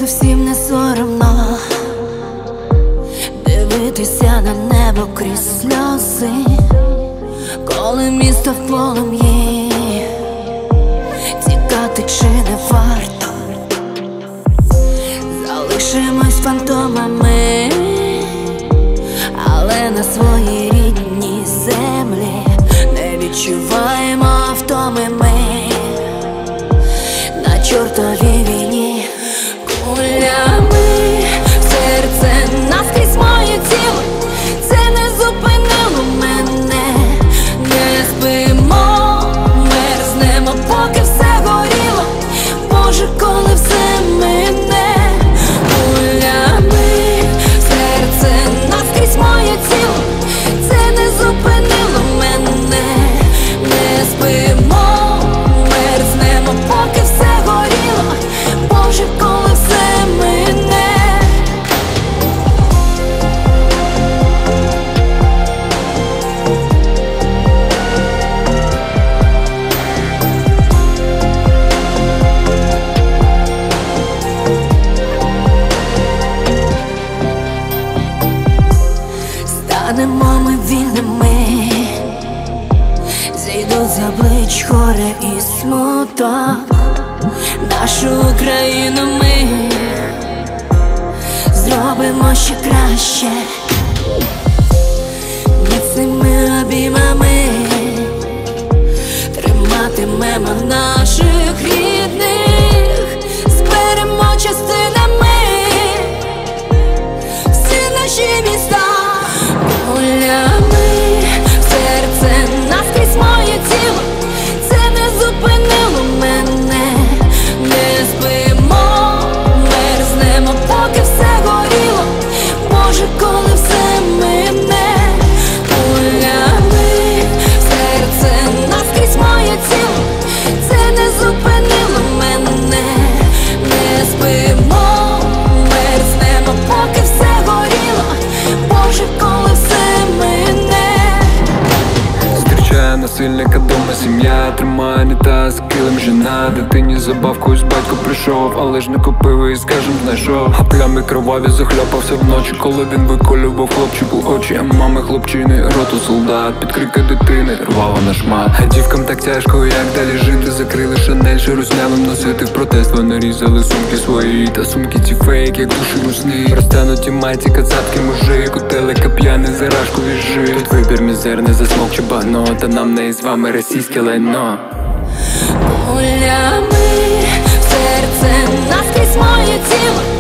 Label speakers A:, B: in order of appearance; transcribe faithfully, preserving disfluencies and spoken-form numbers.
A: всім не соромно дивитися на небо крізь сльози, коли місто в полум'ї. Тікати чи не варто? Залишимось фантомами, але на своїй рідній землі не відчуваємо втоми ми. На чортовій війні кулями в серце наскрізь моє тіло. Це не зупинило мене. Не спимо, мерзнемо, поки все горіло. Боже, коли все мине. Кулями в серце наскрізь моє тіло. Це не зупинило мене. Не спимо, мерзнемо, поки все горіло. Боже, коли все мине. Станемо ми вільними, зійдуть з облич горе і смуток. Нашу Україну ми зробимо ще краще. Міцними обіймами триматимемо наших рідних, зберемо частинами всі наші міста. Кулями в серце наскрізь моє тіло. Це не зупинило мене. Не спимо, мерзнемо, поки все горіло. Боже, коли все мине. Кулями в серце наскрізь моє тіло. Це не зупинило мене. Не спимо, мерзнемо, поки все горіло. Боже, коли все мине.
B: Зустрічає насильника дома сім'я, тримає унітаз, килим жена. Дитині забавку ось батько прийшов, але ж не купив і, скажем, знайшов. А плями кроваві захльопався вночі, коли він виколював хлопчику очі. А мами хлопчини, роту солдат, під крики дитини рвала на шмат. А дівкам так тяжко, як далі жити. Закрили Шанель, що руснявим носити в протест. Вони різали сумки свої, та сумки ці фейк, як душі русні. Розтянуті майці, кацапки мужик, у телека п'яний, зарашку віжи. Тут вибір мізерний, засмокче багно, та нам не із вами російське лайно.
A: Кулями в серце наскрізь моє тіло.